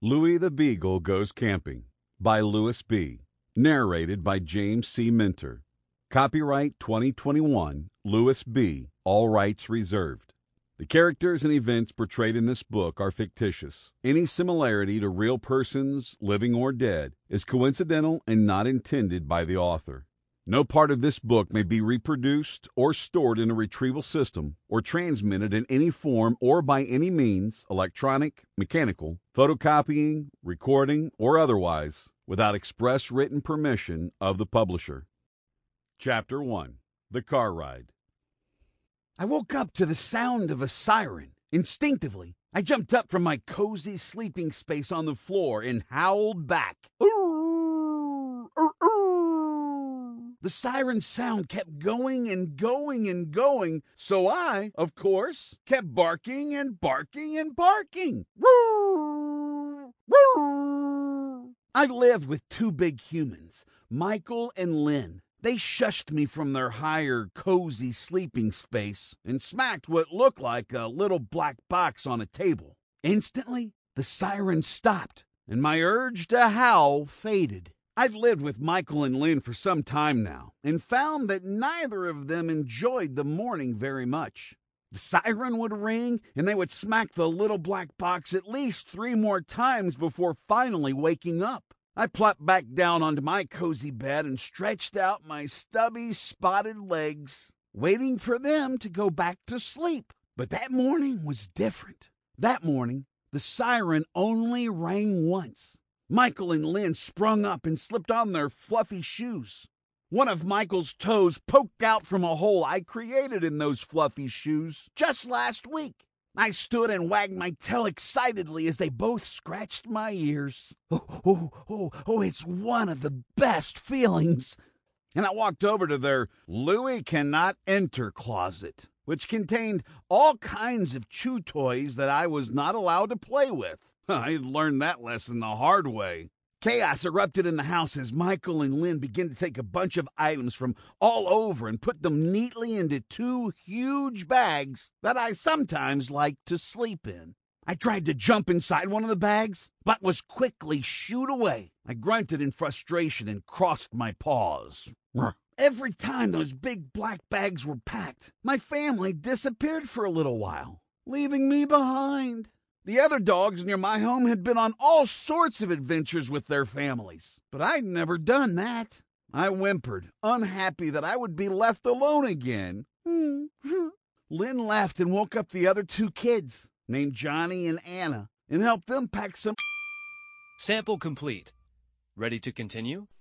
Louie the Beagle Goes Camping by Louis B. Narrated by James C. Minter. Copyright 2021, Louis B. All rights reserved. The characters and events portrayed in this book are fictitious. Any similarity to real persons, living or dead, is coincidental and not intended by the author. No part of this book may be reproduced or stored in a retrieval system or transmitted in any form or by any means, electronic, mechanical, photocopying, recording, or otherwise, without express written permission of the publisher. Chapter 1. The Car Ride. I woke up to the sound of a siren. Instinctively, I jumped up from my cozy sleeping space on the floor and howled back. The siren sound kept going and going and going, so I, of course, kept barking and barking and barking. I lived with two big humans, Michael and Lynn. They shushed me from their higher, cozy sleeping space and smacked what looked like a little black box on a table. Instantly, the siren stopped, and my urge to howl faded. I've lived with Michael and Lynn for some time now, and found that neither of them enjoyed the morning very much. The siren would ring, and they would smack the little black box at least 3 more times before finally waking up. I plopped back down onto my cozy bed and stretched out my stubby, spotted legs, waiting for them to go back to sleep. But that morning was different. That morning, the siren only rang once. Michael and Lynn sprung up and slipped on their fluffy shoes. One of Michael's toes poked out from a hole I created in those fluffy shoes just last week. I stood and wagged my tail excitedly as they both scratched my ears. Oh, it's one of the best feelings. And I walked over to their Louie Cannot Enter closet, which contained all kinds of chew toys that I was not allowed to play with. I had learned that lesson the hard way. Chaos erupted in the house as Michael and Lynn began to take a bunch of items from all over and put them neatly into 2 huge bags that I sometimes like to sleep in. I tried to jump inside one of the bags, but was quickly shooed away. I grunted in frustration and crossed my paws. Every time those big black bags were packed, my family disappeared for a little while, leaving me behind. The other dogs near my home had been on all sorts of adventures with their families, but I'd never done that. I whimpered, unhappy that I would be left alone again. Lynn laughed and woke up the other 2 kids, named Johnny and Anna, and helped them pack some... Sample complete. Ready to continue?